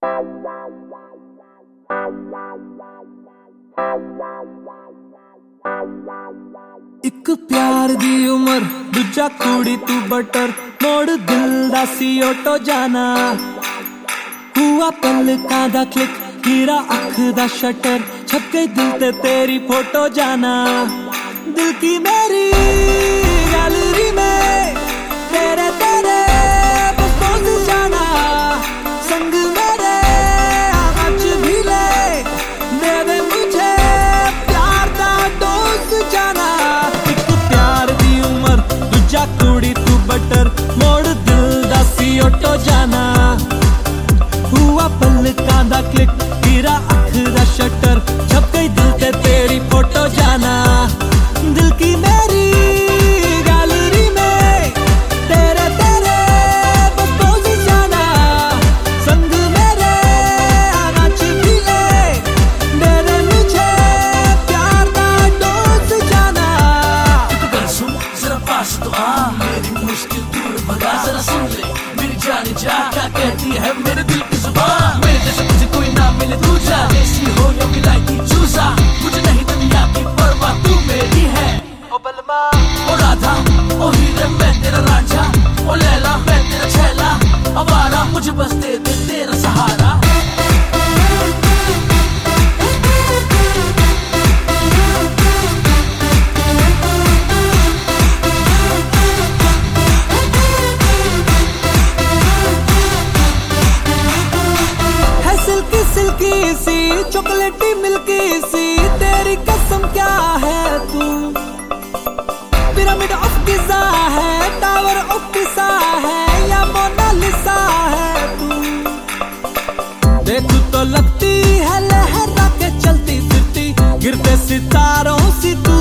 एक प्यार दी उमर दूजा कुड़ी तू बटर मोड़ दिल दा सी ऑटो जाना हुआ पलकां दा क्लिक हीरा अख दा शटर छप गई दिल ते तेरी फोटो जाना दिल की मेरी गैलरी में तेरे तेरे बस पोज जाना संग मेरे आज भी ले दे दे मुझे प्यार दा डोज जाना एक प्यार दी उमर दूजा कुड़ी तू बटर मोड़ दिल दा सी ऑटो जाना हुआ पलकां दा क्लिक हीरा अख दा शटर छप गई दिल ते तेरी फोटो जाना दिल की मेरी गैलरी में तेरे तेरे बस पोज जाना संग मेरे नाच भी ले दे दे मुझे प्यार दा डोज जाना गल सुन जरा पास तो आ मेरी मुश्किल दूर भगा जरा सुन ले मेरी जान जा क्या कहती है मेरे दिल की जुबान मेरे जैसे मुझे कोई ना मिले दूजा देसी हो या विलायती चूसा मुझे नहीं दुनिया की परवाह तू मेरी है ओ बलमा ओ राधा ओ हीरे मैं तेरा रांझा ओ लैला मैं तेरा छैला आवारा मुझे बस दे दे तेरा सहारा है सिल्की सिल्की सी चॉकलेटी मिल्की सी तेरी कसम क्या है तू पिरामिड ऑफ गिज़ा है टावर ऑफ पिसा है या मोनालिसा है तू देख तो लगती है लहरा के चलती फिरती गिरते सितारों सी तू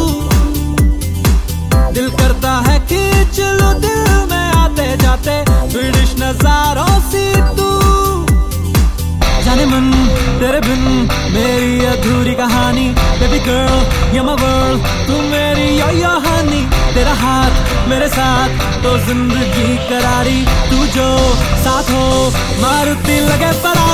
दिल करता है खींच लो दिल में आते जाते ब्रिटिश नजारों सी तू जाने मन तेरे बिन मेरी अधूरी कहानी baby girl you're my world तू मेरी यो हनी तेरा हाथ मेरे साथ तो जिंदगी करारी तू जो साथ हो मारुति लगे परा